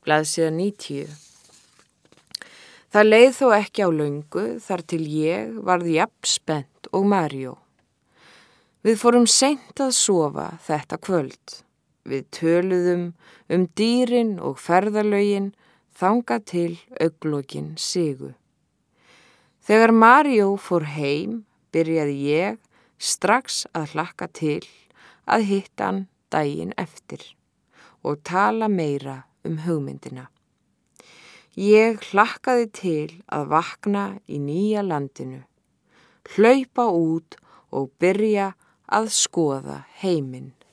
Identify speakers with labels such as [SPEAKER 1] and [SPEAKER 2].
[SPEAKER 1] Blaðsíða 90. Það leið þó ekki á löngu þar til ég varð jafn spennt og Maríó. Við fórum seint að sofa þetta kvöld. Við töluðum dýrin og ferðalögin þangað til augnlokin sigu. Þegar Maríó fór heim byrjaði ég strax að hlakka til að hitta hann daginn eftir og tala meira hugmyndina. Ég hlakkaði til að vakna í nýja landinu, hlaupa út og byrja að skoða heiminn.